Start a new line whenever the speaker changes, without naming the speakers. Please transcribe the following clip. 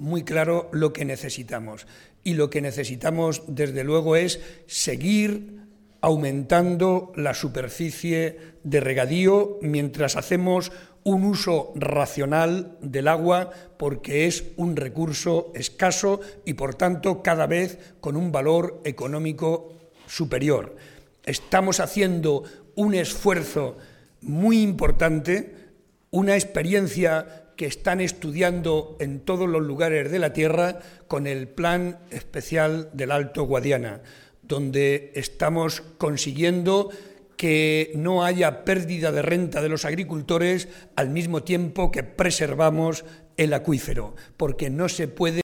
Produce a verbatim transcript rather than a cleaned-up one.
muy claro lo que necesitamos. Y lo que necesitamos, desde luego, es seguir aumentando la superficie de regadío mientras hacemos un uso racional del agua, porque es un recurso escaso y, por tanto, cada vez con un valor económico superior. Estamos haciendo un esfuerzo muy importante, una experiencia que están estudiando en todos los lugares de la Tierra con el Plan Especial del Alto Guadiana, donde estamos consiguiendo que no haya pérdida de renta de los agricultores al mismo tiempo que preservamos el acuífero, porque no se puede